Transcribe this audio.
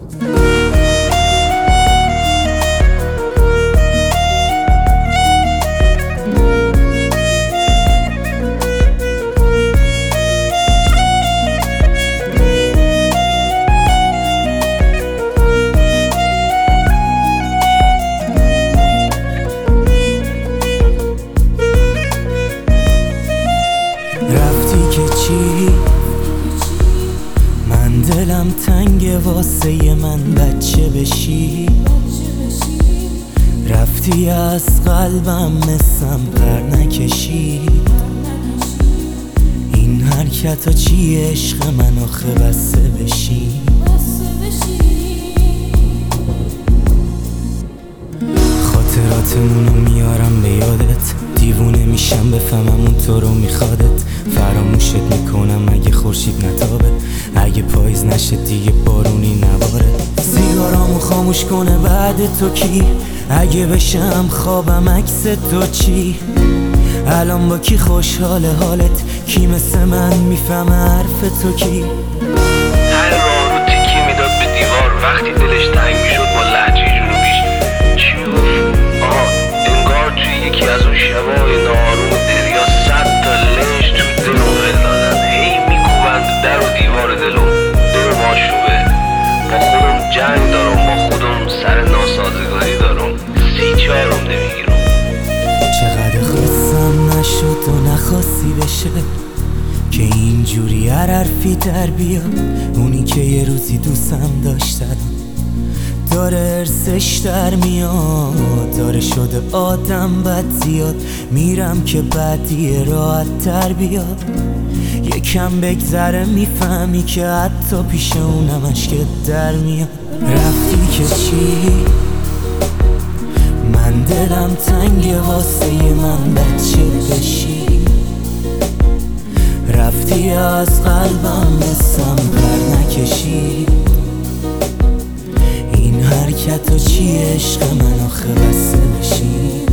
رفتی که چی؟ من دلم تنگ واسه من بچه بشی. رفتی از قلبم مثم پر نکشی. این حرکت ها چی عشق من آخه بسته بشی. خاطراتمونو میارم به یادت، دیوونه میشم بفهمم اون تو رو میخوادت. فراموشت میکنم اگه خورشید نتابه، اگه پاییز نشه دیگه بارونی نباره. سیگارامو خاموش کنه بعد تو کی؟ اگه بشم خوابم عکس تو چی؟ الان با کی خوشحال حالت؟ کی مثل من میفهمه حرف تو کی؟ هر راه رو تیکی میداد به دیوار وقتی دلش تنگ میشد با لهجه جنوبیش. چی گفت؟ انگار توی یکی از اون شبای ناآروم دریا 100 تا لنج تو دلم ول دادن، هی میکوبن در و دیوار دلم ماشوبه. با خودم جنگ دارم، با خودم سر ناسازگاری دارم، 34 نمیگیرم. چقدر خواستم نشد و نخواستی بشه که اینجوری هر حرفی در بیاد. اونی که یه روزی دوستم داشتم داره ارسش در میاد، داره شده آدم بد زیاد. میرم که بعدی راحت تر بیاد. یکم بگذره میفهمی که حتی پیش اونم اشکت در میاد. رفتی که چی؟ من دلم تنگ واسه من بچه بشی. رفتی از قلبم مثم پر نکشی. این حرکت ها چی عشق من آخه بسته بشی.